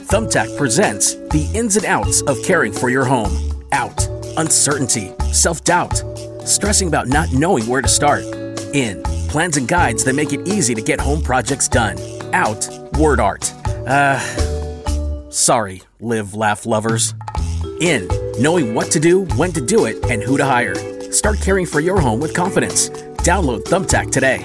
Thumbtack presents the ins and outs of caring for your home. Out, uncertainty, self-doubt, stressing about not knowing where to start. In, plans and guides that make it easy to get home projects done. Out, word art. Sorry, live, laugh lovers. In, knowing what to do, when to do it, and who to hire. Start caring for your home with confidence. Download Thumbtack today.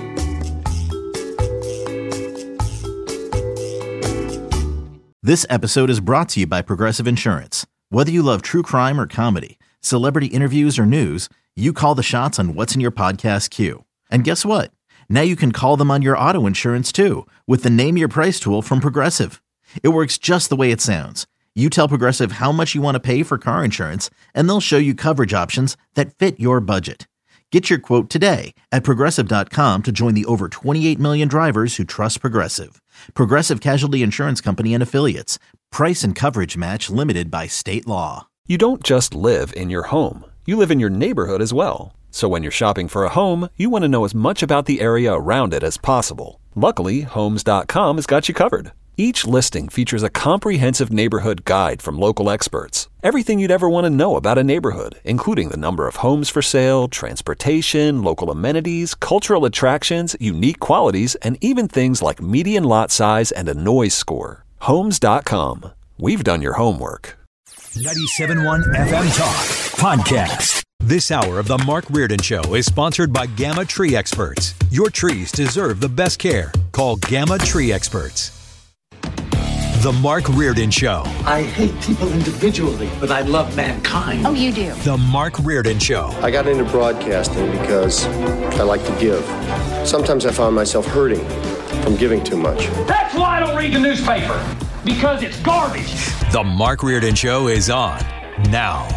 This episode is brought to you by Progressive Insurance. Whether you love true crime or comedy, celebrity interviews or news, you call the shots on what's in your podcast queue. And guess what? Now you can call them on your auto insurance too with the Name Your Price tool from Progressive. It works just the way it sounds. You tell Progressive how much you want to pay for car insurance, and they'll show you coverage options that fit your budget. Get your quote today at Progressive.com to join the over 28 million drivers who trust Progressive. Progressive Casualty Insurance Company and Affiliates. Price and coverage match limited by state law. You don't just live in your home. You live in your neighborhood as well. So when you're shopping for a home, you want to know as much about the area around it as possible. Luckily, Homes.com has got you covered. Each listing features a comprehensive neighborhood guide from local experts. Everything you'd ever want to know about a neighborhood, including the number of homes for sale, transportation, local amenities, cultural attractions, unique qualities, and even things like median lot size and a noise score. Homes.com. We've done your homework. 97.1 FM Talk Podcast. This hour of The Mark Reardon Show is sponsored by Gamma Tree Experts. Your trees deserve the best care. Call Gamma Tree Experts. The Mark Reardon Show. I hate people individually, but I love mankind. Oh, you do? The Mark Reardon Show. I got into broadcasting because I like to give. Sometimes I found myself hurting from giving too much. That's why I don't read the newspaper, because it's garbage. The Mark Reardon Show is on now.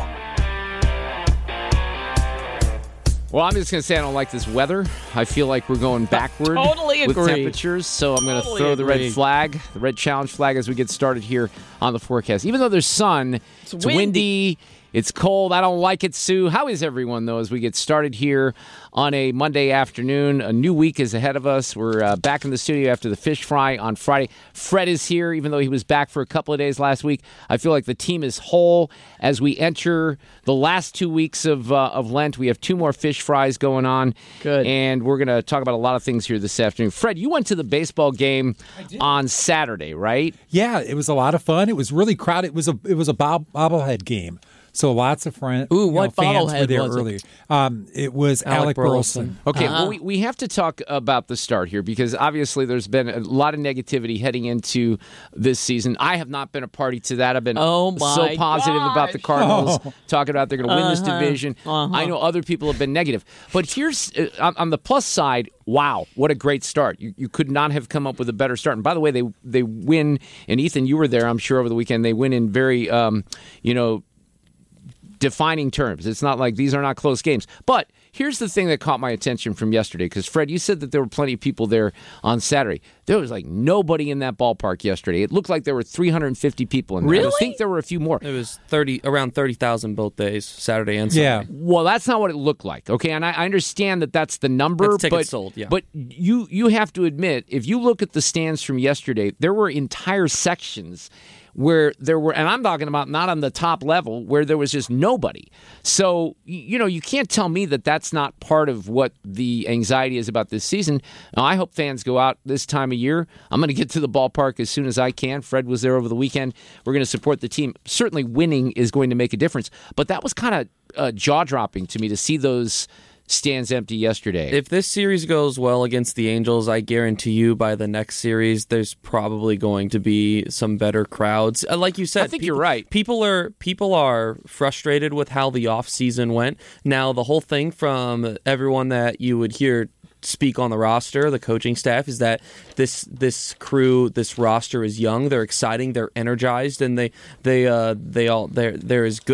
Well, I'm just going to say I don't like this weather. I feel like we're going backward with temperatures, so I'm going to throw the red flag, the red challenge flag as we get started here on the forecast. Even though there's sun, it's windy, it's cold. I don't like it, Sue. How is everyone, though, as we get started here on a Monday afternoon? A new week is ahead of us. We're back in the studio after the fish fry on Friday. Fred is here, even though he was back for a couple of days last week. I feel like the team is whole as we enter the last 2 weeks of Lent. We have 2 more fish fries going on. Good. And we're going to talk about a lot of things here this afternoon. Fred, you went to the baseball game on Saturday, right? Yeah, it was a lot of fun. It was really crowded. It was a bobblehead game. So lots of fans were there earlier. It was Alec Burleson. Okay, well, we have to talk about the start here because obviously there's been a lot of negativity heading into this season. I have not been a party to that. I've been so positive about the Cardinals, talking about they're going to win this division. I know other people have been negative. But here's, on the plus side, wow, what a great start. You could not have come up with a better start. And by the way, they win, and Ethan, you were there, I'm sure, over the weekend. They win in very, defining terms. It's not like these are not close games. But here's the thing that caught my attention from yesterday, because, Fred, you said that there were plenty of people there on Saturday. There was like nobody in that ballpark yesterday. It looked like there were 350 people in there. Really? I think there were a few more. It was around 30,000 both days, Saturday and Sunday. Yeah. Well, that's not what it looked like, okay? And I understand that that's the number. That's tickets sold, yeah. But you have to admit, if you look at the stands from yesterday, there were entire sections where there were, and I'm talking about not on the top level, where there was just nobody. So, you can't tell me that that's not part of what the anxiety is about this season. Now, I hope fans go out this time of year. I'm going to get to the ballpark as soon as I can. Fred was there over the weekend. We're going to support the team. Certainly winning is going to make a difference. But that was kind of jaw-dropping to me to see those stands empty yesterday. If this series goes well against the Angels, I guarantee you by the next series, there's probably going to be some better crowds. Like you said, I think you're right. People are frustrated with how the offseason went. Now, the whole thing from everyone that you would hear speak on the roster, the coaching staff, is that this crew, this roster is young, they're exciting, they're energized, and there is good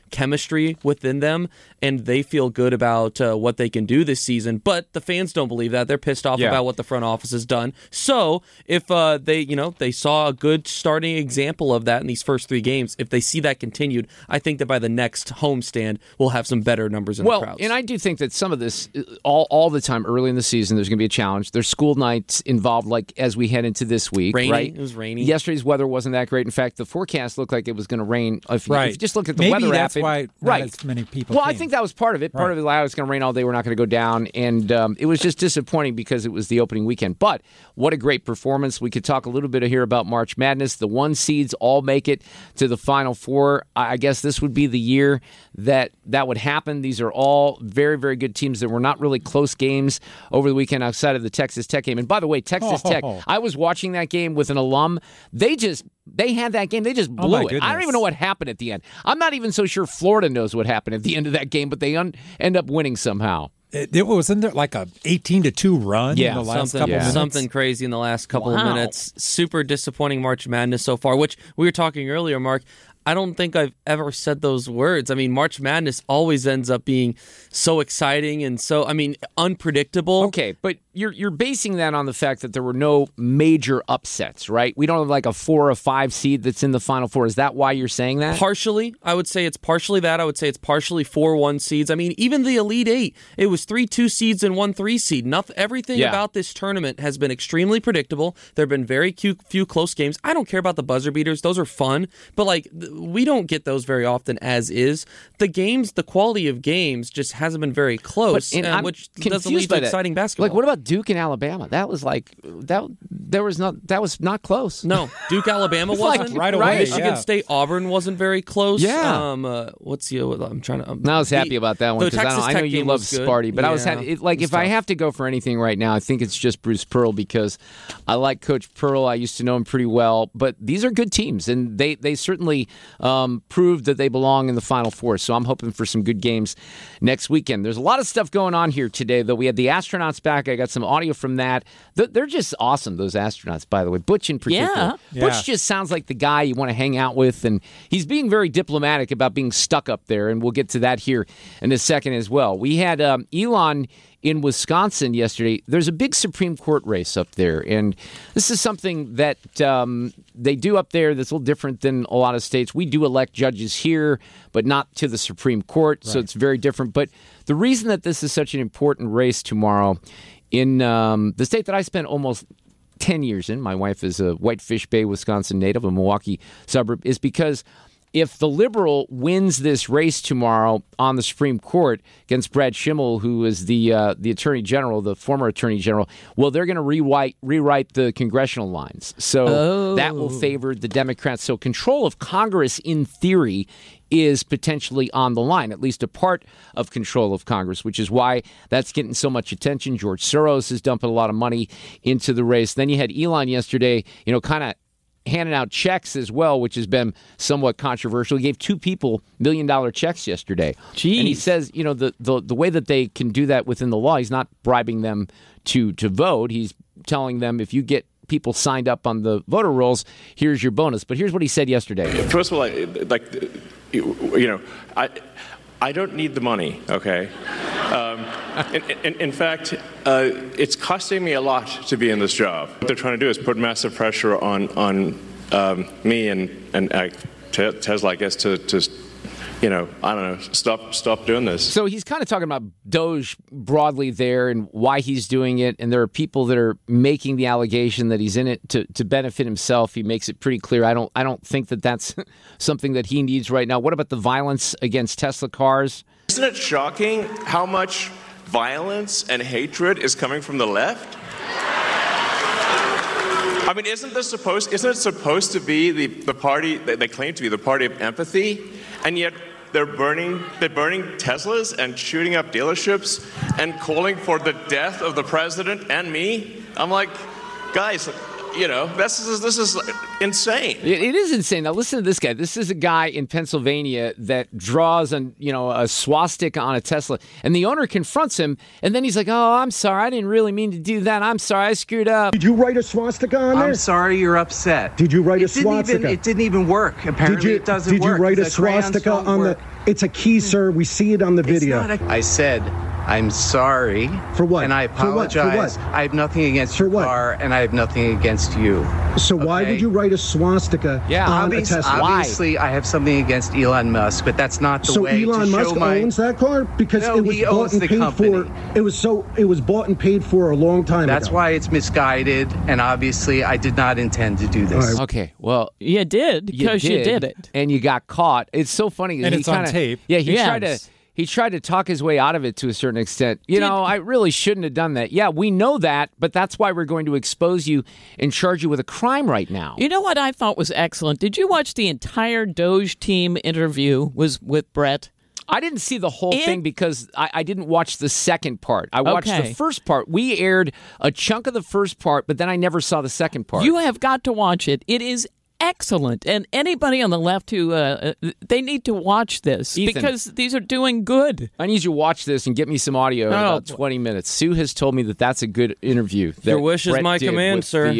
chemistry within them, and they feel good about what they can do this season. But the fans don't believe that. They're pissed off about what the front office has done. So if they saw a good starting example of that in these first 3 games, if they see that continued, I think that by the next homestand, we'll have some better numbers in the crowds. And I do think that some of this, all the time early in the season, there's going to be a challenge. There's school nights involved, like as we head into this week. Rainy. Right? It was rainy. Yesterday's weather wasn't that great. In fact, the forecast looked like it was going to rain. If you just look at the weather app, that's why not as many people Well, came. I think that was part of it. Part of it, it's going to rain all day. We're not going to go down. And it was just disappointing because it was the opening weekend. But what a great performance. We could talk a little bit here about March Madness. The 1 seeds all make it to the Final Four. I guess this would be the year that would happen. These are all very, very good teams. There were not really close games over the weekend outside of the Texas Tech game. And by the way, Texas Tech, I was watching that game with an alum. They had that game. They just blew it. I don't even know what happened at the end. I'm not even so sure Florida knows what happened at the end of that game, but they end up winning somehow. It wasn't there like a 18-2 run in the last couple minutes? Something crazy in the last couple of minutes. Super disappointing March Madness so far, which we were talking earlier, Mark. I don't think I've ever said those words. I mean, March Madness always ends up being so exciting and so, unpredictable. Okay, but you're basing that on the fact that there were no major upsets, right? We don't have like a 4 or 5 seed that's in the Final Four. Is that why you're saying that? Partially. I would say it's partially that. I would say it's partially 4-1 seeds. I mean, even the Elite Eight, it was 3-2 seeds and 1-3 seed. Everything about this tournament has been extremely predictable. There have been very few close games. I don't care about the buzzer beaters. Those are fun. But, we don't get those very often as is. The quality of games just hasn't been very close, which doesn't lead to exciting basketball. What about Duke and Alabama? That was that was not close. No, Duke Alabama wasn't right away. Michigan State Auburn wasn't very close. Yeah. What's the? I'm trying to. I was happy about that one because I know you love Sparty, but I was happy. If I have to go for anything right now, I think it's just Bruce Pearl because I like Coach Pearl. I used to know him pretty well, but these are good teams, and they certainly proved that they belong in the Final Four. So I'm hoping for some good games next weekend. There's a lot of stuff going on here today, though. We had the astronauts back. I got some audio from that. They're just awesome, those astronauts, by the way. Butch in particular. Yeah. Butch just sounds like the guy you want to hang out with, and he's being very diplomatic about being stuck up there, and we'll get to that here in a second as well. We had Elon in Wisconsin yesterday. There's a big Supreme Court race up there, and this is something that they do up there that's a little different than a lot of states. We do elect judges here, but not to the Supreme Court, so it's very different. But the reason that this is such an important race tomorrow in the state that I spent almost 10 years in, my wife is a Whitefish Bay, Wisconsin native, a Milwaukee suburb, is because if the liberal wins this race tomorrow on the Supreme Court against Brad Schimmel, who is the Attorney General, the former Attorney General, well, they're going to rewrite the congressional lines. So that will favor the Democrats. So control of Congress, in theory, is potentially on the line, at least a part of control of Congress, which is why that's getting so much attention. George Soros is dumping a lot of money into the race. Then you had Elon yesterday, kind of handing out checks as well, which has been somewhat controversial. He gave 2 people $1 million checks yesterday. Jeez. And he says, the way that they can do that within the law, he's not bribing them to vote. He's telling them, if you get people signed up on the voter rolls, here's your bonus. But here's what he said yesterday. First of all, I don't need the money, okay? In fact, it's costing me a lot to be in this job. What they're trying to do is put massive pressure on me and Tesla, I guess, to I don't know, stop doing this. So he's kind of talking about Doge broadly there and why he's doing it. And there are people that are making the allegation that he's in it to benefit himself. He makes it pretty clear. I don't think that that's something that he needs right now. What about the violence against Tesla cars? Isn't it shocking how much violence and hatred is coming from the left? I mean, isn't it supposed to be the party that they claim to be the party of empathy, and yet they're burning Teslas and shooting up dealerships and calling for the death of the president and me? I'm like, guys, this is insane. It is insane. Now listen to this guy. This is a guy in Pennsylvania that draws a swastika on a Tesla, and the owner confronts him, and then he's like, "Oh, I'm sorry. I didn't really mean to do that. I'm sorry. I screwed up." Did you write a swastika on there? I'm sorry you're upset. Did you write a swastika? It didn't even work. Apparently it doesn't work. Did you write a swastika on the... It's a key, sir. We see it on the video. I said, I'm sorry. For what? And I apologize. For what? I have nothing against your car, and I have nothing against you. So why would you write a swastika on a Tesla? Obviously, I have something against Elon Musk, but that's not the way to show Elon Musk owns that car? Because it was bought and paid for. It was bought and paid for a long time ago. That's why it's misguided, and obviously I did not intend to do this. Right. Okay, well... You did, because you did it. And you got caught. It's so funny. And it's on tape. Yeah, he tried to talk his way out of it to a certain extent. I really shouldn't have done that. Yeah, we know that, but that's why we're going to expose you and charge you with a crime right now. You know what I thought was excellent? Did you watch the entire Doge team interview with Brett? I didn't see the whole thing because I didn't watch the second part. I watched the first part. We aired a chunk of the first part, but then I never saw the second part. You have got to watch it. It is excellent. And anybody on the left who, they need to watch this, Ethan, because these are doing good. I need you to watch this and get me some audio in about 20 minutes. Sue has told me that that's a good interview. Your wish is my command, sir.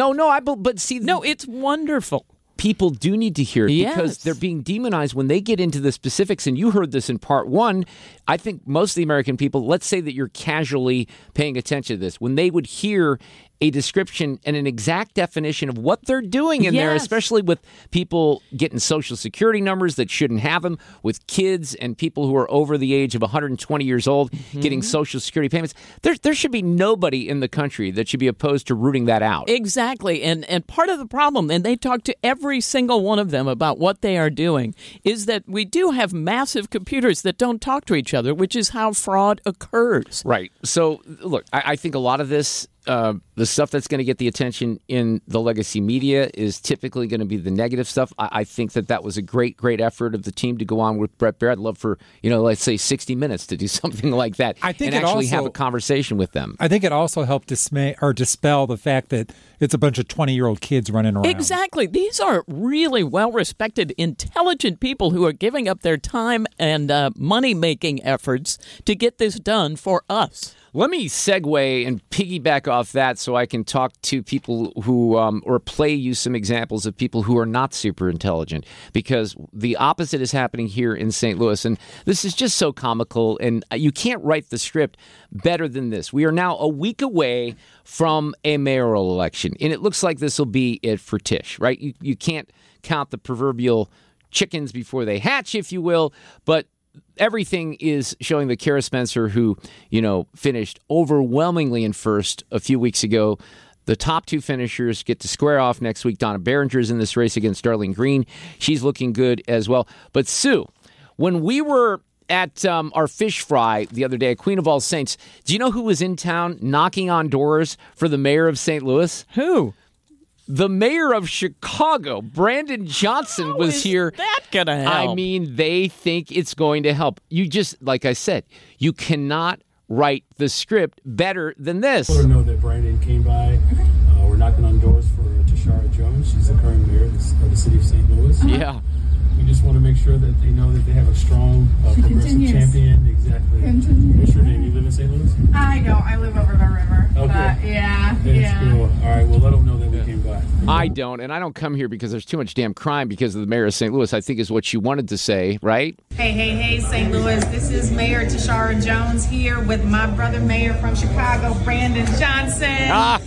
No, it's wonderful. People do need to hear it because they're being demonized when they get into the specifics. And you heard this in part one. I think most of the American people, let's say that you're casually paying attention to this, when they would hear a description and an exact definition of what they're doing in there, especially with people getting Social Security numbers that shouldn't have them, with kids and people who are over the age of 120 years old getting Social Security payments. There should be nobody in the country that should be opposed to rooting that out. Exactly. And part of the problem, and they talk to every single one of them about what they are doing, is that we do have massive computers that don't talk to each other, which is how fraud occurs. Right. So, look, I think a lot of this, the stuff that's going to get the attention in the legacy media is typically going to be the negative stuff. I think that was a great effort of the team to go on with Bret Baier. I'd love for, let's say 60 Minutes to do something like that and actually have a conversation with them. I think it also helped dispel the fact that it's a bunch of 20-year-old kids running around. Exactly. These are really well-respected, intelligent people who are giving up their time and money-making efforts to get this done for us. Let me segue and piggyback off that so I can talk to people who, or play you some examples of people who are not super intelligent, because the opposite is happening here in St. Louis. And this is just so comical, and you can't write the script better than this. We are now a week away from a mayoral election, and it looks like this will be it for Tisch, right? You can't count the proverbial chickens before they hatch, if you will, but everything is showing that Kara Spencer, who, finished overwhelmingly in first a few weeks ago, the top two finishers get to square off next week. Donna Behringer's in this race against Darlene Green. She's looking good as well. But Sue, when we were at our fish fry the other day at Queen of All Saints, do you know who was in town knocking on doors for the mayor of St. Louis? Who? The mayor of Chicago, Brandon Johnson, was here. How is that going to help? I mean, they think it's going to help. You just, like I said, you cannot write the script better than this. I know that Brandon came by. We're knocking on doors for Tashara Jones. She's the current mayor of the city of St. Louis. Yeah. We just want to make sure that they know that they have a strong progressive champion. Exactly. What's your name? You live in St. Louis? I don't. I live over the river. Okay. Yeah. That's cool. All right. Well, let them know that we came by. I don't, and I don't come here because there's too much damn crime because of the mayor of St. Louis, I think is what you wanted to say, right? Hey, St. Louis. This is Mayor Tashara Jones here with my brother mayor from Chicago, Brandon Johnson.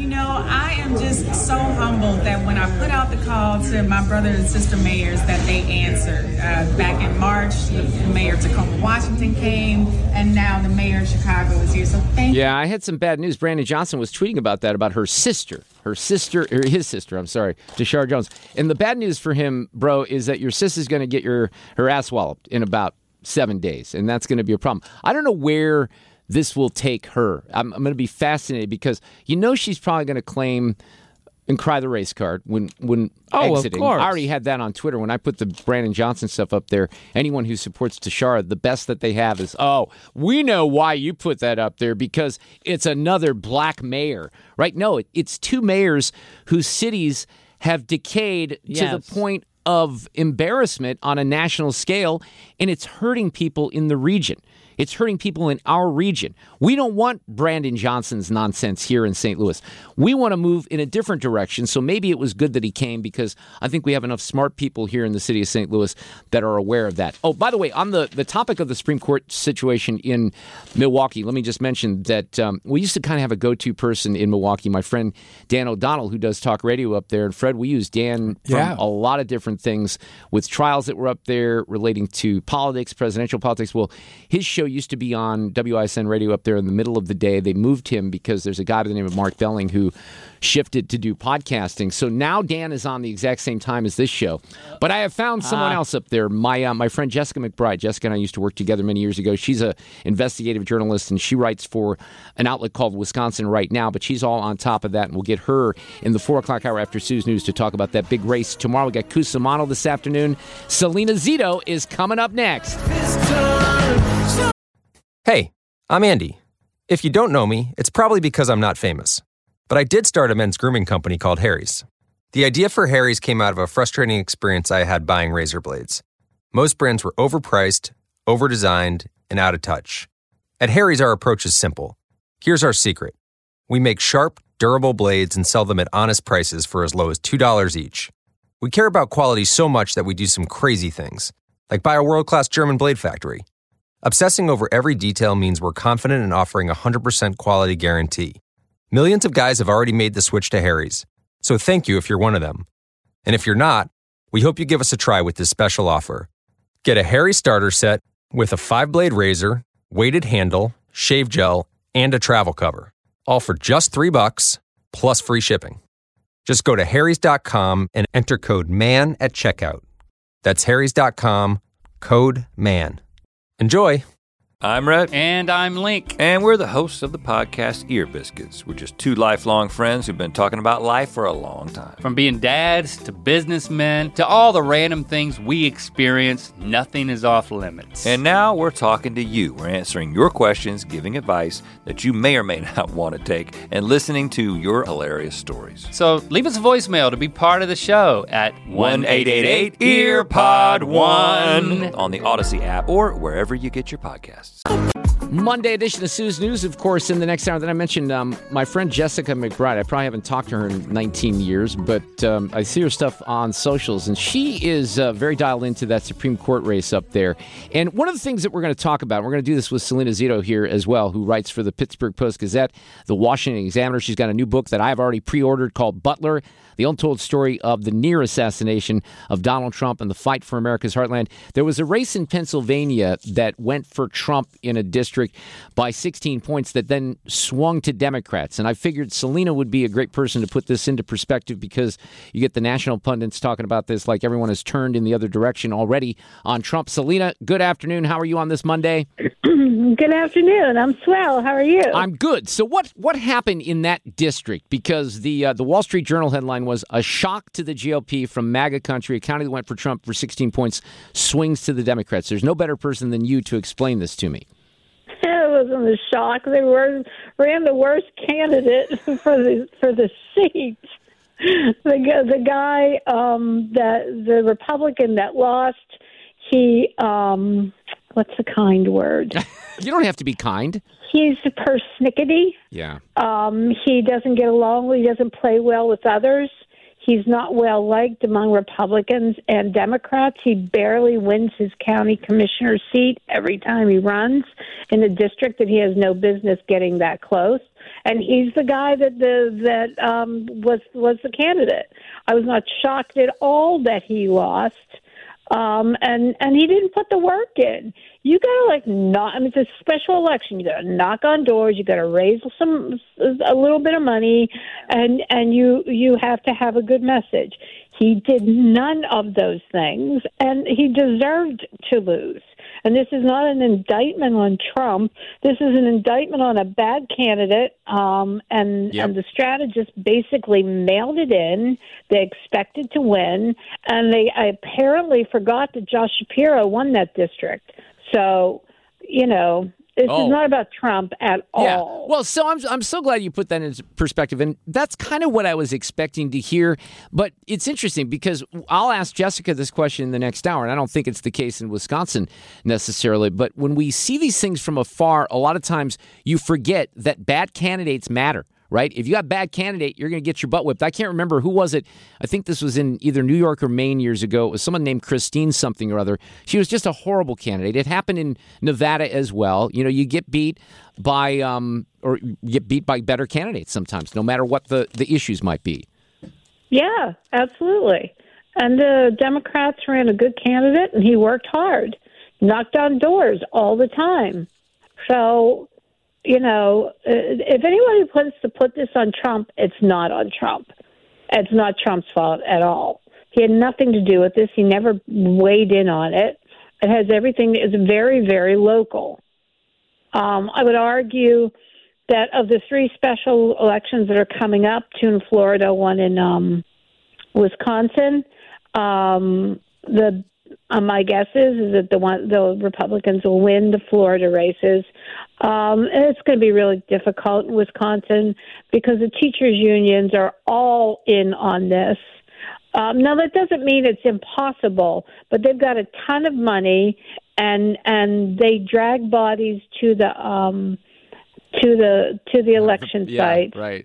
I am just so humbled that when I put out the call to my brother and sister mayors that they answered. Back in March, the mayor of Tacoma, Washington came, and now the mayor of Chicago is here. So thank you. Yeah, I had some bad news. Brandon Johnson was tweeting about that, about his sister, Tashara Jones. And the bad news for him, bro, is that your sister's going to get her ass walloped in about 7 days, and that's going to be a problem. I don't know where this will take her. I'm going to be fascinated because she's probably going to claim and cry the race card when exiting. Of course. I already had that on Twitter when I put the Brandon Johnson stuff up there. Anyone who supports Tashara, the best that they have is, we know why you put that up there because it's another black mayor, right? No, it's two mayors whose cities have decayed to the point of embarrassment on a national scale, and it's hurting people in the region. It's hurting people in our region. We don't want Brandon Johnson's nonsense here in St. Louis. We want to move in a different direction. So maybe it was good that he came because I think we have enough smart people here in the city of St. Louis that are aware of that. Oh, by the way, on the topic of the Supreme Court situation in Milwaukee, let me just mention that we used to kind of have a go-to person in Milwaukee, my friend Dan O'Donnell, who does talk radio up there. And Fred, we use Dan from a lot of different things with trials that were up there relating to politics, presidential politics. Well, his show used to be on WISN radio up there in the middle of the day. They moved him because there's a guy by the name of Mark Belling who shifted to do podcasting. So now Dan is on the exact same time as this show. But I have found someone else up there, my friend Jessica McBride. Jessica and I used to work together many years ago. She's an investigative journalist, and she writes for an outlet called Wisconsin Right Now, but she's all on top of that, and we'll get her in the 4 o'clock hour after Sue's News to talk about that big race. Tomorrow we got Cusimano this afternoon. Selena Zito is coming up next. Hey, I'm Andy. If you don't know me, it's probably because I'm not famous. But I did start a men's grooming company called Harry's. The idea for Harry's came out of a frustrating experience I had buying razor blades. Most brands were overpriced, overdesigned, and out of touch. At Harry's, our approach is simple. Here's our secret. We make sharp, durable blades and sell them at honest prices for as low as $2 each. We care about quality so much that we do some crazy things, like buy a world-class German blade factory. Obsessing over every detail means we're confident in offering a 100% quality guarantee. Millions of guys have already made the switch to Harry's, so thank you if you're one of them. And if you're not, we hope you give us a try with this special offer. Get a Harry's starter set with a 5-blade razor, weighted handle, shave gel, and a travel cover, all for just $3 plus free shipping. Just go to harrys.com and enter code MAN at checkout. That's harrys.com, code MAN. Enjoy. I'm Rhett. And I'm Link. And we're the hosts of the podcast Ear Biscuits. We're just two lifelong friends who've been talking about life for a long time. From being dads to businessmen to all the random things we experience, nothing is off limits. And now we're talking to you. We're answering your questions, giving advice that you may or may not want to take, and listening to your hilarious stories. So leave us a voicemail to be part of the show at 1-888-EARPOD-1 on the Odyssey app or wherever you get your podcasts. Monday edition of Sue's News, of course, in the next hour. Then I mentioned my friend Jessica McBride. I probably haven't talked to her in 19 years, but I see her stuff on socials, and she is very dialed into that Supreme Court race up there. And one of the things that we're going to talk about, we're going to do this with Selena Zito here as well, who writes for the Pittsburgh Post-Gazette, the Washington Examiner. She's got a new book that I've already pre-ordered called Butler, the untold story of the near assassination of Donald Trump and the fight for America's heartland. There was a race in Pennsylvania that went for Trump in a district by 16 points that then swung to Democrats. And I figured Selena would be a great person to put this into perspective because you get the national pundits talking about this like everyone has turned in the other direction already on Trump. Selena, good afternoon. How are you on this Monday? Good afternoon. I'm swell. How are you? I'm good. So what happened in that district? Because the Wall Street Journal headline was a shock to the GOP from MAGA country. A county that went for Trump for 16 points swings to the Democrats. There's no better person than you to explain this to me. It wasn't a shock. They ran the worst candidate for the seat. The guy the Republican that lost. He what's the kind word? You don't have to be kind. He's persnickety. Yeah. He doesn't get along. He doesn't play well with others. He's not well liked among Republicans and Democrats. He barely wins his county commissioner seat every time he runs in a district that he has no business getting that close. And he's the guy that was the candidate. I was not shocked at all that he lost. And he didn't put the work in. You got to it's a special election. You got to knock on doors. You got to raise a little bit of money, and you have to have a good message. He did none of those things, and he deserved to lose. And this is not an indictment on Trump. This is an indictment on a bad candidate. And the strategists basically mailed it in. They expected to win. And they apparently forgot that Josh Shapiro won that district. So, this is not about Trump at all. Well, so I'm so glad you put that into perspective, and that's kind of what I was expecting to hear. But it's interesting because I'll ask Jessica this question in the next hour, and I don't think it's the case in Wisconsin necessarily. But when we see these things from afar, a lot of times you forget that bad candidates matter. Right? If you got a bad candidate, you're going to get your butt whipped. I can't remember who was it. I think this was in either New York or Maine years ago. It was someone named Christine something or other. She was just a horrible candidate. It happened in Nevada as well. You get beat by or get beat by better candidates sometimes, no matter what the issues might be. Yeah, absolutely. And the Democrats ran a good candidate, and he worked hard, knocked on doors all the time. So, if anybody wants to put this on Trump, it's not on Trump. It's not Trump's fault at all. He had nothing to do with this. He never weighed in on it. It has everything. It's very, very local. I would argue that of the 3 special elections that are coming up, 2 in Florida, 1 in Wisconsin, my guess is that the Republicans will win the Florida races. And it's going to be really difficult in Wisconsin because the teachers' unions are all in on this. Now, that doesn't mean it's impossible, but they've got a ton of money, and they drag bodies to the election site. Right.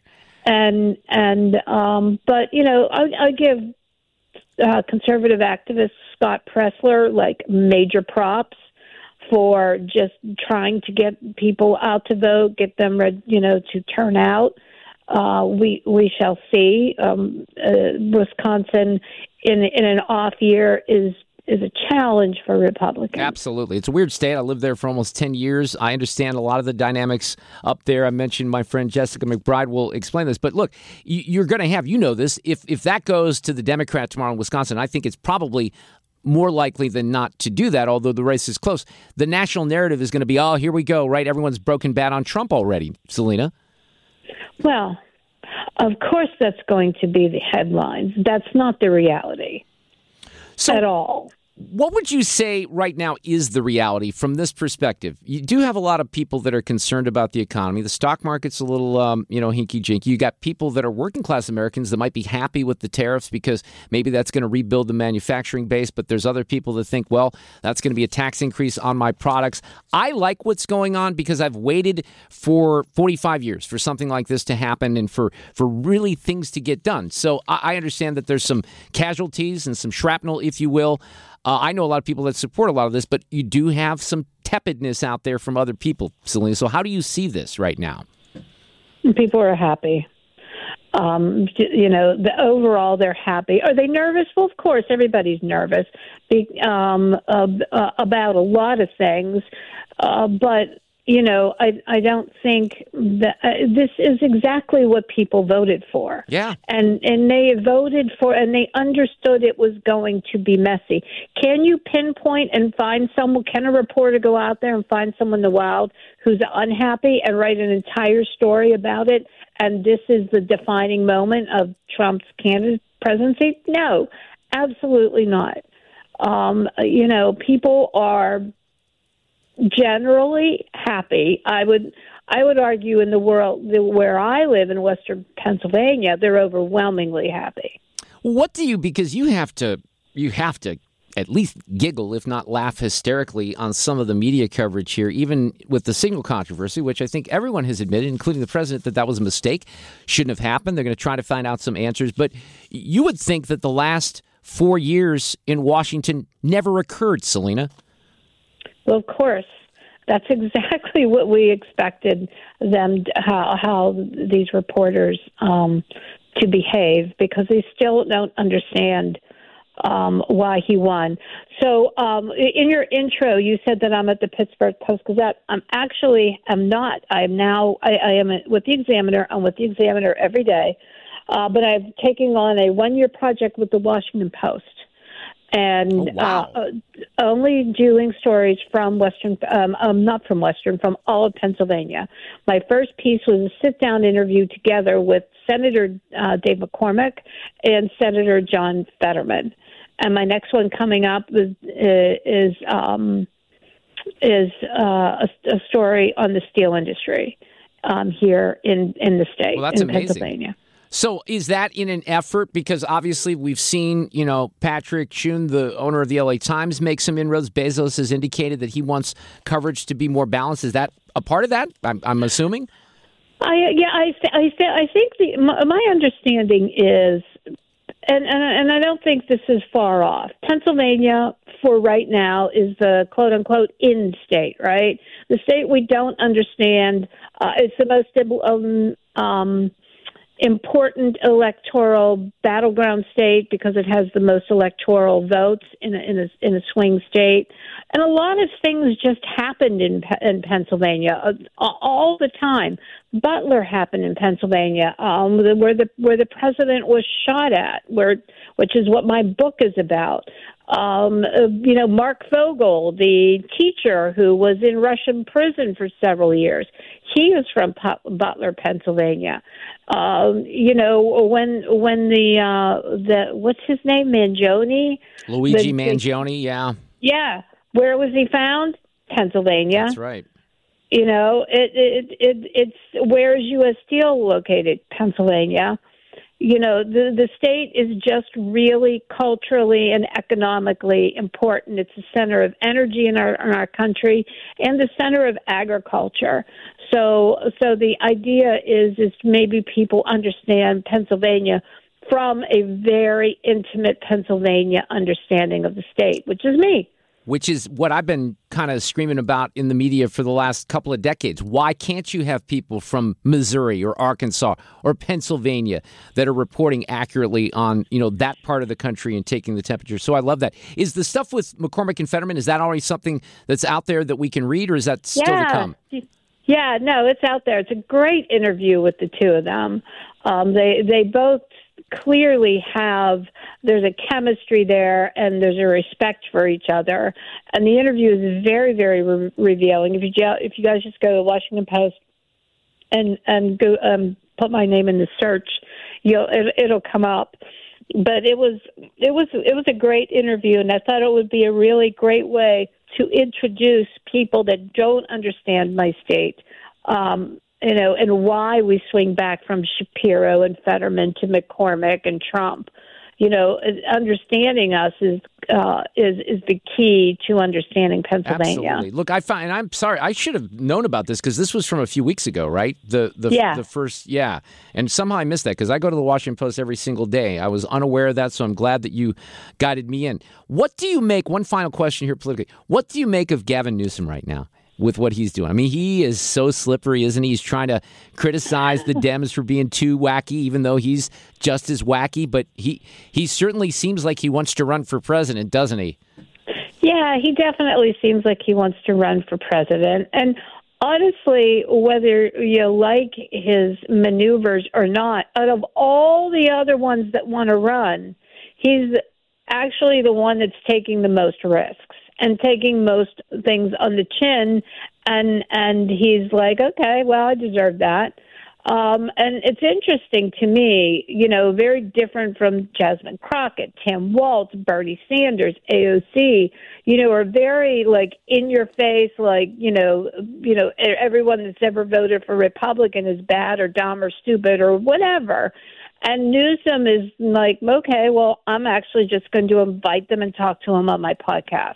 But I give conservative activist Scott Pressler major props for just trying to get people out to vote, get them to turn out. We shall see. Wisconsin in an off year is a challenge for Republicans. Absolutely. It's a weird state. I lived there for almost 10 years. I understand a lot of the dynamics up there. I mentioned my friend Jessica McBride will explain this. But look, you're going to have, this, if that goes to the Democrat tomorrow in Wisconsin, I think it's probably more likely than not to do that, although the race is close. The national narrative is going to be, oh, here we go, right? Everyone's broken bad on Trump already, Selena. Well, of course that's going to be the headlines. That's not the reality at all. What would you say right now is the reality from this perspective? You do have a lot of people that are concerned about the economy. The stock market's a little, hinky-jinky. You got people that are working-class Americans that might be happy with the tariffs because maybe that's going to rebuild the manufacturing base, but there's other people that think, well, that's going to be a tax increase on my products. I like what's going on because I've waited for 45 years for something like this to happen and for really things to get done. So I understand that there's some casualties and some shrapnel, if you will. I know a lot of people that support a lot of this, but you do have some tepidness out there from other people, Selena. So how do you see this right now? People are happy. Overall, they're happy. Are they nervous? Well, of course, everybody's nervous about a lot of things. But I don't think that this is exactly what people voted for. Yeah. And they voted for, and they understood it was going to be messy. Can you pinpoint and find someone, can a reporter go out there and find someone in the wild who's unhappy and write an entire story about it? And this is the defining moment of Trump's presidency? No, absolutely not. People are generally happy. I would argue in the world where I live in Western Pennsylvania, they're overwhelmingly happy. What do you, because you have to at least giggle, if not laugh hysterically on some of the media coverage here, even with the Signal controversy, which I think everyone has admitted, including the president, that was a mistake, shouldn't have happened. They're going to try to find out some answers. But you would think that the last 4 years in Washington never occurred, Selena. Well, of course. That's exactly what we expected them, how these reporters to behave, because they still don't understand why he won. So in your intro, you said that I'm at the Pittsburgh Post-Gazette. I'm not. I am with the Examiner. I'm with the Examiner every day. But I'm taking on a one-year project with the Washington Post. And only doing stories from from all of Pennsylvania. My first piece was a sit-down interview together with Senator Dave McCormick and Senator John Fetterman. And my next one coming up is a story on the steel industry here in the state, that's in amazing. Pennsylvania. So is that in an effort? Because obviously we've seen, Patrick Chun, the owner of the LA Times, make some inroads. Bezos has indicated that he wants coverage to be more balanced. Is that a part of that? I'm assuming. I think my understanding is, and I don't think this is far off. Pennsylvania, for right now, is the quote unquote in state, right? The state we don't understand. It's the most important electoral battleground state because it has the most electoral votes in a swing state, and a lot of things just happened in Pennsylvania all the time. Butler happened in Pennsylvania, where the president was shot at, which is what my book is about. Mark Vogel, the teacher who was in Russian prison for several years, he is from Butler, Pennsylvania. When the what's his name, Mangione? Luigi Mangione, yeah. Yeah. Where was he found? Pennsylvania. That's right. It's where is U.S. Steel located? Pennsylvania. The state is just really culturally and economically important. It's the center of energy in our country and the center of agriculture. So the idea is maybe people understand Pennsylvania from a very intimate Pennsylvania understanding of the state, which is me. Which is what I've been kind of screaming about in the media for the last couple of decades. Why can't you have people from Missouri or Arkansas or Pennsylvania that are reporting accurately on, that part of the country and taking the temperature? So I love that. Is the stuff with McCormick and Fetterman, is that already something that's out there that we can read, or is that still to come? Yeah, no, it's out there. It's a great interview with the two of them. They both clearly there's a chemistry there and there's a respect for each other. And the interview is very, very revealing. If you guys just go to the Washington Post and go put my name in the search, it'll come up. But it was a great interview, and I thought it would be a really great way to introduce people that don't understand my state. And why we swing back from Shapiro and Fetterman to McCormick and Trump. Understanding us is the key to understanding Pennsylvania. Absolutely. Look, and I'm sorry, I should have known about this because this was from a few weeks ago, right? The first, and somehow I missed that because I go to the Washington Post every single day. I was unaware of that, so I'm glad that you guided me in. What do you make? One final question here politically. What do you make of Gavin Newsom right now with what he's doing? I mean, he is so slippery, isn't he? He's trying to criticize the Dems for being too wacky, even though he's just as wacky. But he certainly seems like he wants to run for president, doesn't he? Yeah, he definitely seems like he wants to run for president. And honestly, whether you like his maneuvers or not, out of all the other ones that want to run, he's actually the one that's taking the most risks and taking most things on the chin, and he's like, okay, well, I deserve that. And it's interesting to me, very different from Jasmine Crockett, Tim Walz, Bernie Sanders, AOC, are very in your face, everyone that's ever voted for Republican is bad or dumb or stupid or whatever. And Newsom is like, okay, well, I'm actually just going to invite them and talk to them on my podcast.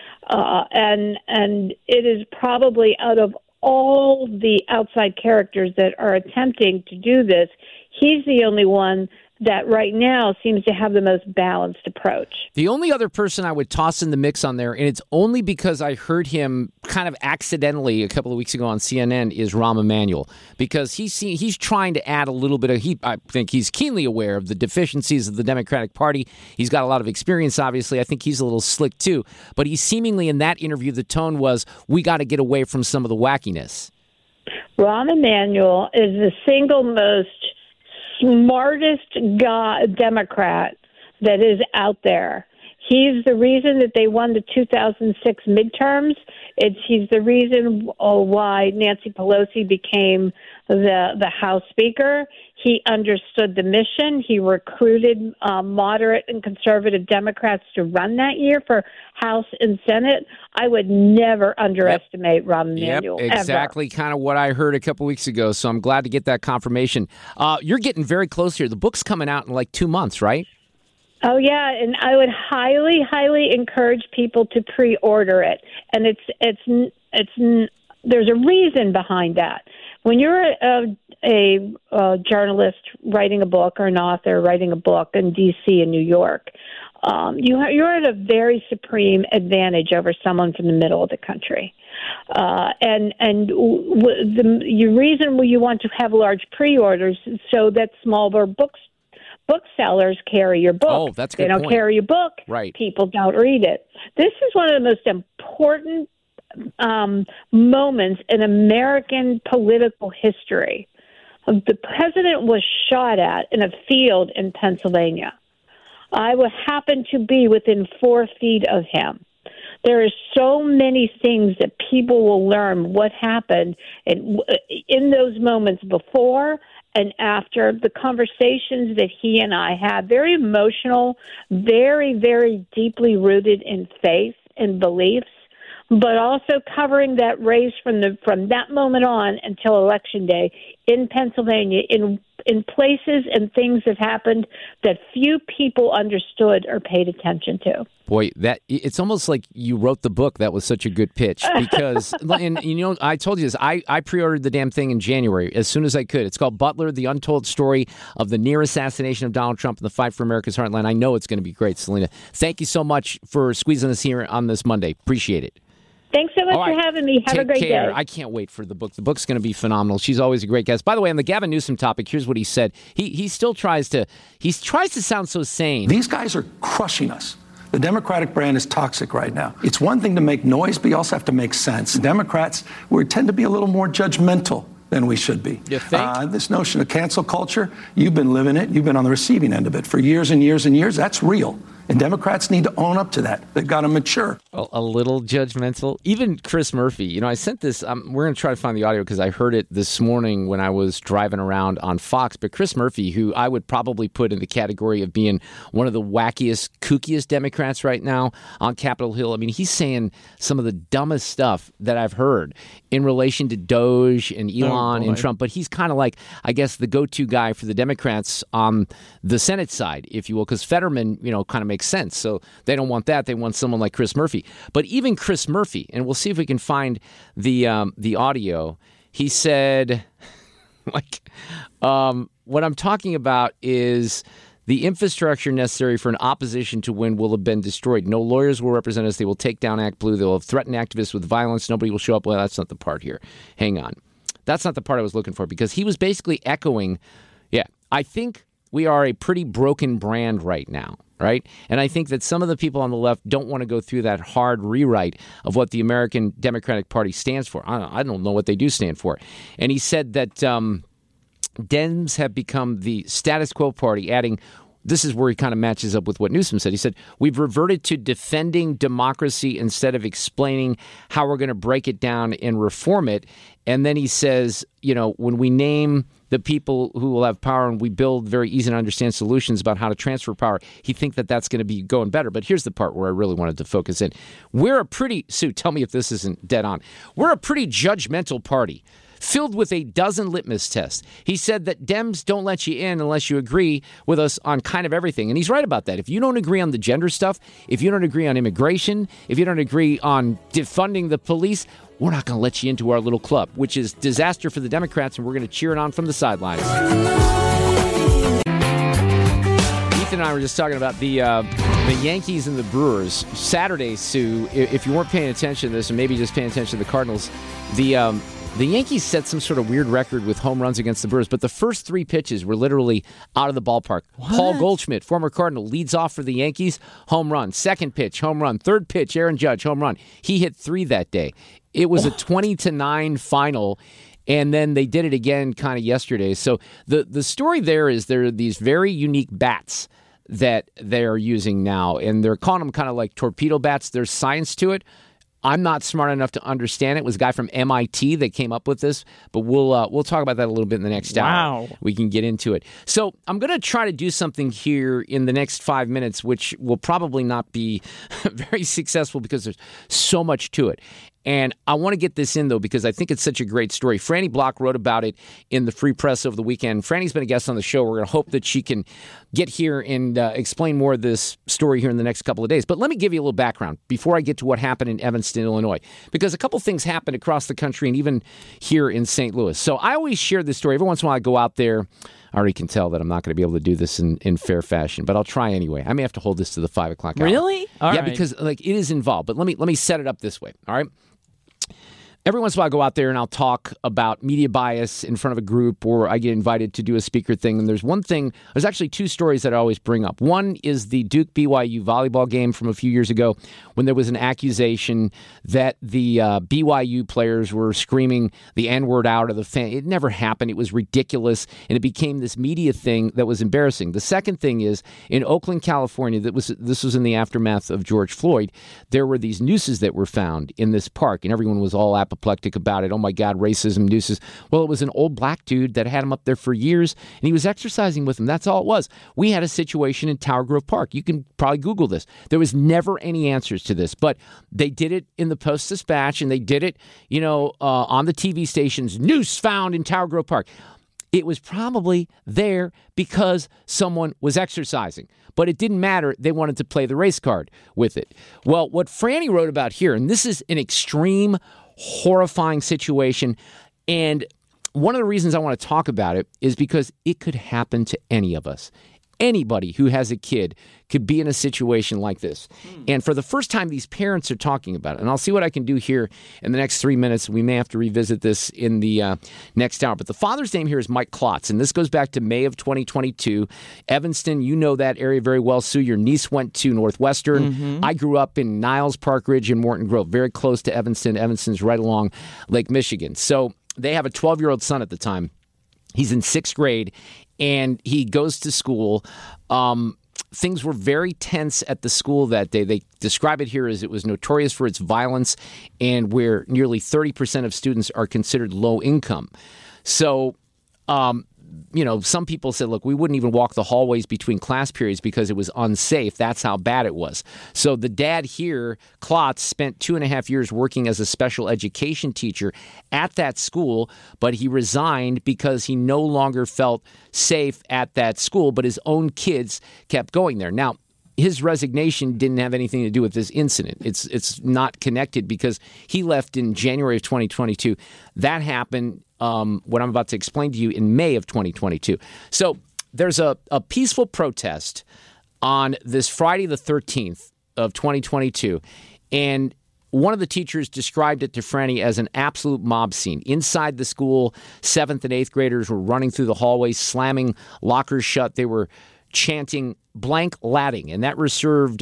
And it is probably out of all the outside characters that are attempting to do this, he's the only one that right now seems to have the most balanced approach. The only other person I would toss in the mix on there, and it's only because I heard him kind of accidentally a couple of weeks ago on CNN, is Rahm Emanuel, because he's trying to add a little bit of I think he's keenly aware of the deficiencies of the Democratic Party. He's got a lot of experience, obviously. I think he's a little slick too. But he seemingly in that interview, the tone was, we got to get away from some of the wackiness. Rahm Emanuel is the single most smartest Democrat that is out there. He's the reason that they won the 2006 midterms. He's the reason why Nancy Pelosi became the House Speaker. He understood the mission. He recruited moderate and conservative Democrats to run that year for House and Senate. I would never underestimate Rahm Emanuel. Yep, exactly kind of what I heard a couple weeks ago, so I'm glad to get that confirmation. You're getting very close here. The book's coming out in like 2 months, right? Oh, yeah, and I would highly, highly encourage people to pre-order it. And there's a reason behind that. When you're a journalist writing a book or an author writing a book in D.C. and New York, you're at a very supreme advantage over someone from the middle of the country. The reason you want to have large pre-orders is so that smaller booksellers carry your book. Oh, that's a good They don't point. carry your book. Right. People don't read it. This is one of the most important moments in American political history. The president was shot at in a field in Pennsylvania. I would happen to be within 4 feet of him. There are so many things that people will learn what happened in those moments before and after, the conversations that he and I had, very emotional, very, very deeply rooted in faith and beliefs, but also covering that race from that moment on until Election Day in Pennsylvania, in places and things that happened that few people understood or paid attention to. Boy, it's almost like you wrote the book. That was such a good pitch because, and I told you this. I pre-ordered the damn thing in January as soon as I could. It's called Butler: The Untold Story of the Near Assassination of Donald Trump and the Fight for America's Heartland. I know it's going to be great, Selena. Thank you so much for squeezing us here on this Monday. Appreciate it. Thanks so much for having me. Have a great day. I can't wait for the book. The book's going to be phenomenal. She's always a great guest. By the way, on the Gavin Newsom topic, here's what he said. He still tries to sound so sane. These guys are crushing us. The Democratic brand is toxic right now. It's one thing to make noise, but you also have to make sense. Democrats, we tend to be a little more judgmental than we should be. You think? This notion of cancel culture, you've been living it. You've been on the receiving end of it for years and years and years. That's real. And Democrats need to own up to that. They've got to mature. A little judgmental. Even Chris Murphy. I sent this. We're going to try to find the audio because I heard it this morning when I was driving around on Fox. But Chris Murphy, who I would probably put in the category of being one of the wackiest, kookiest Democrats right now on Capitol Hill. I mean, he's saying some of the dumbest stuff that I've heard in relation to Doge and Elon and Trump. But he's kind of like, I guess, the go-to guy for the Democrats on the Senate side, if you will, because Fetterman, kind of makes sense. So they don't want that. They want someone like Chris Murphy. But even Chris Murphy, and we'll see if we can find the audio, he said, what I'm talking about is the infrastructure necessary for an opposition to win will have been destroyed. No lawyers will represent us. They will take down Act Blue. They'll have threatened activists with violence. Nobody will show up. Well, that's not the part here. Hang on. That's not the part I was looking for because he was basically echoing, I think we are a pretty broken brand right now, right? And I think that some of the people on the left don't want to go through that hard rewrite of what the American Democratic Party stands for. I don't know what they do stand for. And he said that Dems have become the status quo party, adding, this is where he kind of matches up with what Newsom said. He said, we've reverted to defending democracy instead of explaining how we're going to break it down and reform it. And then he says, when we name the people who will have power and we build very easy to understand solutions about how to transfer power, he thinks that that's going to be going better. But here's the part where I really wanted to focus in. Sue, tell me if this isn't dead on. We're a pretty judgmental party, filled with a dozen litmus tests. He said that Dems don't let you in unless you agree with us on kind of everything. And he's right about that. If you don't agree on the gender stuff, if you don't agree on immigration, if you don't agree on defunding the police, we're not going to let you into our little club, which is disaster for the Democrats, and we're going to cheer it on from the sidelines. Ethan and I were just talking about the Yankees and the Brewers. Saturday, Sue, if you weren't paying attention to this, and maybe just paying attention to the Cardinals, the Yankees set some sort of weird record with home runs against the Brewers, but the first 3 pitches were literally out of the ballpark. What? Paul Goldschmidt, former Cardinal, leads off for the Yankees, home run. Second pitch, home run. Third pitch, Aaron Judge, home run. He hit 3 that day. It was a 20-9 final, and then they did it again kind of yesterday. So the story there is there are these very unique bats that they're using now, and they're calling them kind of like torpedo bats. There's science to it. I'm not smart enough to understand it. It was a guy from MIT that came up with this, but we'll talk about that a little bit in the next hour. Wow. We can get into it. So I'm going to try to do something here in the next 5 minutes, which will probably not be very successful because there's so much to it. And I want to get this in, though, because I think it's such a great story. Franny Block wrote about it in the Free Press over the weekend. Franny's been a guest on the show. We're going to hope that she can get here and explain more of this story here in the next couple of days. But let me give you a little background before I get to what happened in Evanston, Illinois, because a couple things happened across the country and even here in St. Louis. So I always share this story. Every once in a while I go out there. I already can tell that I'm not going to be able to do this in fair fashion, but I'll try anyway. I may have to hold this to the 5 o'clock hour. Really? All right. Because it is involved. But let me set it up this way, all right? Every once in a while I go out there and I'll talk about media bias in front of a group, or I get invited to do a speaker thing. And there's actually two stories that I always bring up. One is the Duke-BYU volleyball game from a few years ago when there was an accusation that the BYU players were screaming the N-word out of the fan. It never happened. It was ridiculous, and it became this media thing that was embarrassing. The second thing is in Oakland, California, this was in the aftermath of George Floyd, there were these nooses that were found in this park, and everyone was all apoplectic about it. Oh my God, racism, nooses. Well, it was an old black dude that had him up there for years, and he was exercising with him. That's all it was. We had a situation in Tower Grove Park. You can probably Google this. There was never any answers to this, but they did it in the Post-Dispatch, and they did it, on the TV stations. Noose found in Tower Grove Park. It was probably there because someone was exercising. But it didn't matter. They wanted to play the race card with it. Well, what Franny wrote about here, and this is an extreme, horrifying situation, and one of the reasons I want to talk about it is because it could happen to any of us. Anybody who has a kid could be in a situation like this. And for the first time, these parents are talking about it. And I'll see what I can do here in the next 3 minutes. We may have to revisit this in the next hour. But the father's name here is Mike Klotz, and this goes back to May of 2022. Evanston, you know that area very well, Sue. Your niece went to Northwestern. Mm-hmm. I grew up in Niles, Park Ridge, and Morton Grove, very close to Evanston. Evanston's right along Lake Michigan. So they have a 12-year-old son at the time. He's in 6th grade, and he goes to school. Things were very tense at the school that day. They describe it here as it was notorious for its violence, and where nearly 30% of students are considered low income. So, some people said, look, we wouldn't even walk the hallways between class periods because it was unsafe. That's how bad it was. So the dad here, Klotz, spent 2.5 years working as a special education teacher at that school, but he resigned because he no longer felt safe at that school, but his own kids kept going there. Now, his resignation didn't have anything to do with this incident. It's not connected because he left in January of 2022. That happened, what I'm about to explain to you, in May of 2022. So there's a peaceful protest on this Friday the 13th of 2022, and one of the teachers described it to Franny as an absolute mob scene. Inside the school, 7th and 8th graders were running through the hallways, slamming lockers shut. They were chanting blank Latting, and that referred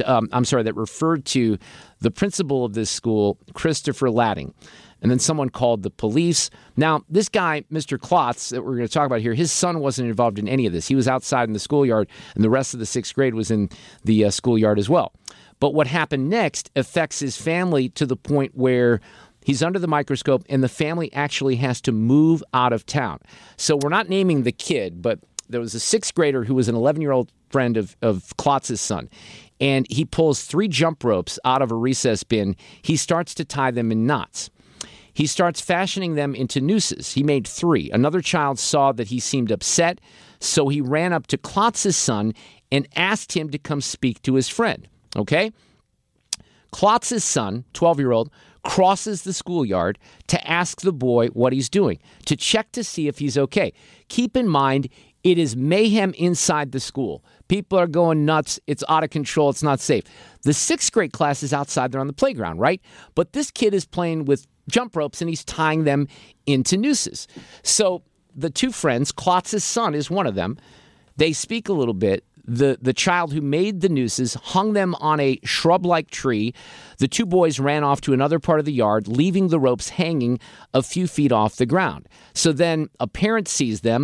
to the principal of this school, Christopher Latting. And then someone called the police. Now, this guy, Mr. Klotz, that we're going to talk about here, his son wasn't involved in any of this. He was outside in the schoolyard, and the rest of the 6th grade was in the schoolyard as well. But what happened next affects his family to the point where he's under the microscope, and the family actually has to move out of town. So we're not naming the kid, but there was a 6th grader who was an 11-year-old friend of Klotz's son, and he pulls 3 jump ropes out of a recess bin. He starts to tie them in knots. He starts fashioning them into nooses. He made 3. Another child saw that he seemed upset, so he ran up to Klotz's son and asked him to come speak to his friend. Okay? Klotz's son, 12-year-old, crosses the schoolyard to ask the boy what he's doing, to check to see if he's okay. Keep in mind, it is mayhem inside the school. People are going nuts. It's out of control. It's not safe. The 6th grade class is outside there on the playground, right? But this kid is playing with jump ropes, and he's tying them into nooses. So the 2 friends, Klotz's son is one of them, they speak a little bit. The child who made the nooses hung them on a shrub-like tree. The 2 boys ran off to another part of the yard, leaving the ropes hanging a few feet off the ground. So then a parent sees them.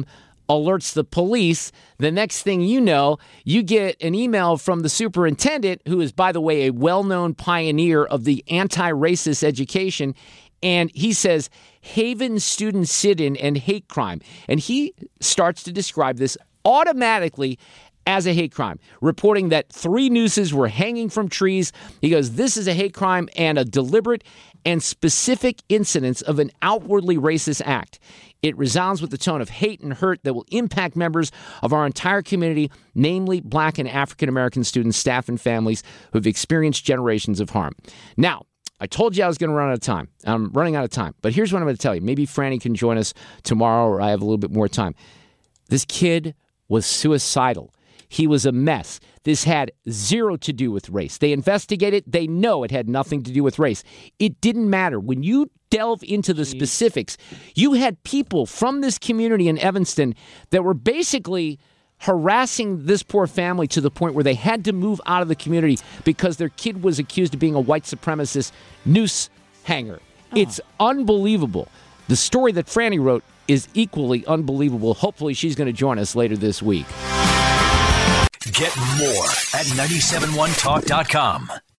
alerts the police. The next thing you know, you get an email from the superintendent, who is, by the way, a well-known pioneer of the anti-racist education, and he says, Haven student sit-in and hate crime. And he starts to describe this automatically as a hate crime, reporting that 3 nooses were hanging from trees. He goes, this is a hate crime and a deliberate and specific incidence of an outwardly racist act. It resounds with the tone of hate and hurt that will impact members of our entire community, namely Black and African American students, staff, and families who have experienced generations of harm. Now, I told you I was going to run out of time. I'm running out of time. But here's what I'm going to tell you. Maybe Franny can join us tomorrow, or I have a little bit more time. This kid was suicidal. He was a mess. This had zero to do with race. They investigated. They know it had nothing to do with race. It didn't matter. When you delve into the specifics, you had people from this community in Evanston that were basically harassing this poor family to the point where they had to move out of the community because their kid was accused of being a white supremacist noose hanger. It's unbelievable. The story that Franny wrote is equally unbelievable. Hopefully she's going to join us later this week. Get more at 971talk.com.